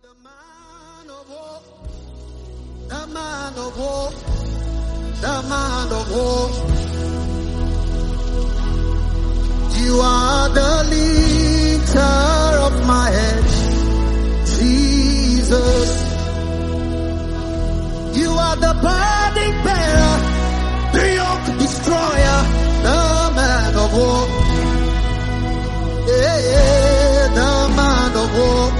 The man of war, the man of war, the man of war. You are the lifter of my head, Jesus. You are the burden bearer, the yoke destroyer, the man of war. Yeah, the man of war.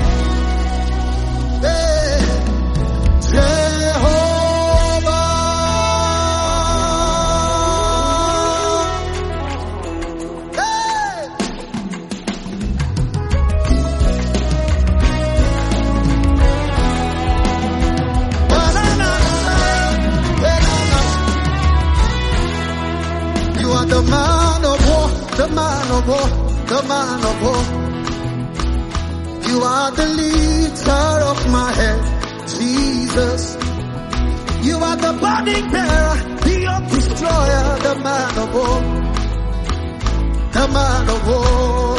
The man of war, the man of war, the man of war. You are the lifter of my head, Jesus. You are the burden bearer, the yoke destroyer, the man of war, the man of war.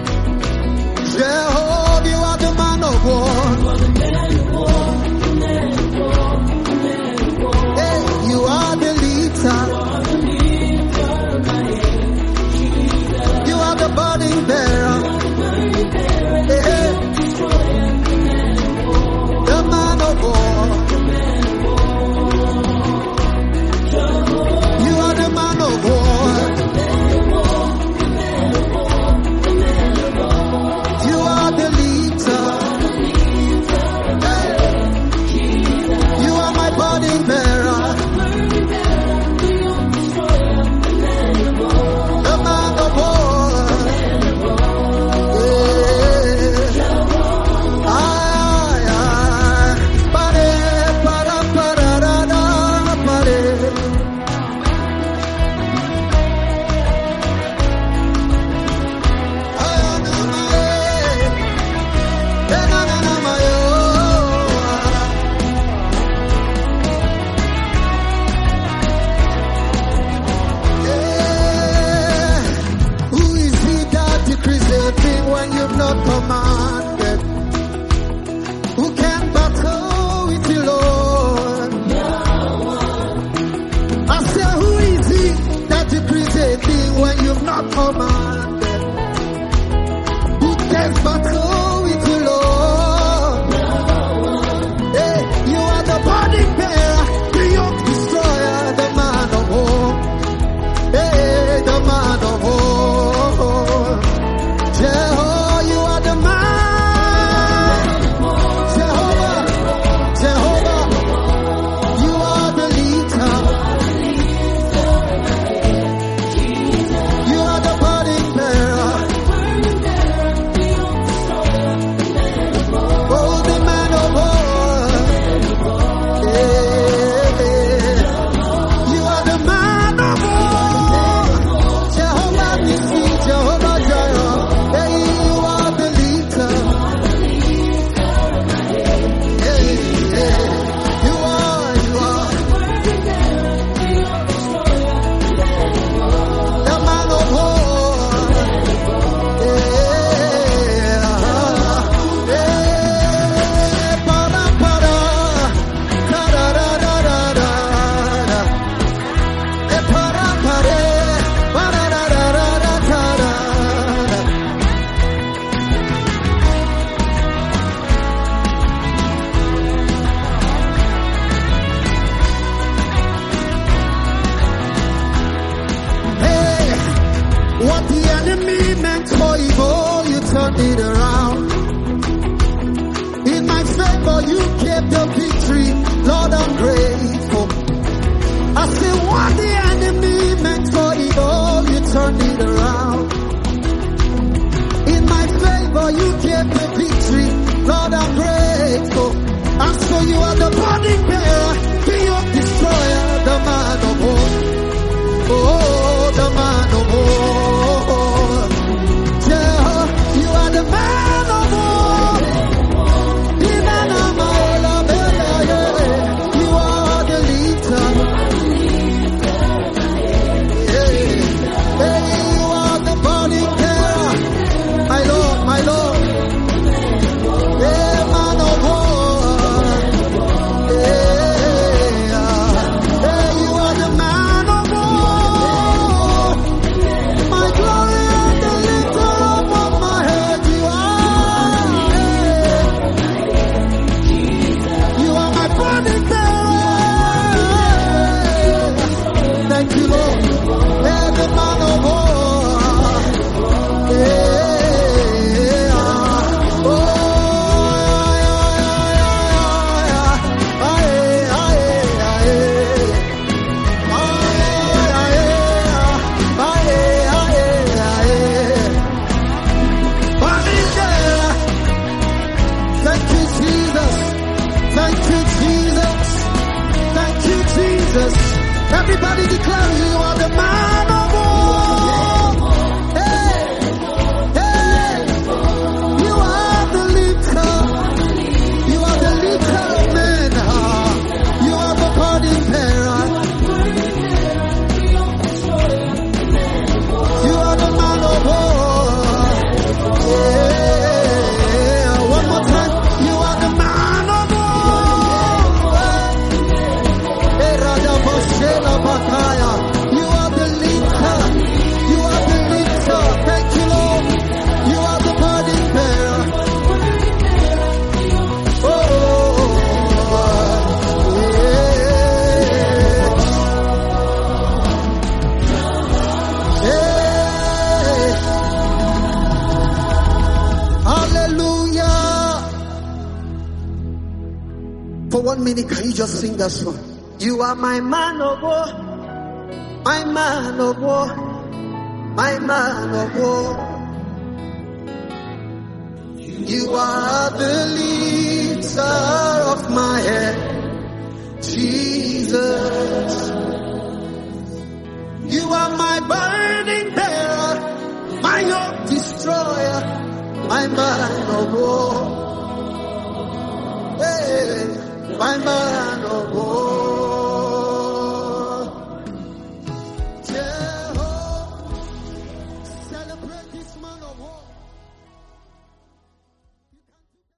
Jehovah, you are the man of war. Hey, you are the lifter. The burden bearer, the man of war. You are the man of war. You are the leader. You are my burden bearer. The man of war. When you've not commanded, who can battle with you, Lord? No one. I say, who is he that decrees a thing when you've not commanded? Who can battle with you, Lord? No one. Hey, you are the burden bearer, the yoke destroyer, the man of war. Hey, the man of war. Jehovah, you are the man. Jehovah, you are the leader. You are the body For 1 minute, can you just sing that song? You are my man of war, my man of war, my man of war. You are the lifter of my head, Jesus. You are my burning bearer, my yoke destroyer, my man of war. Hey, my man of war.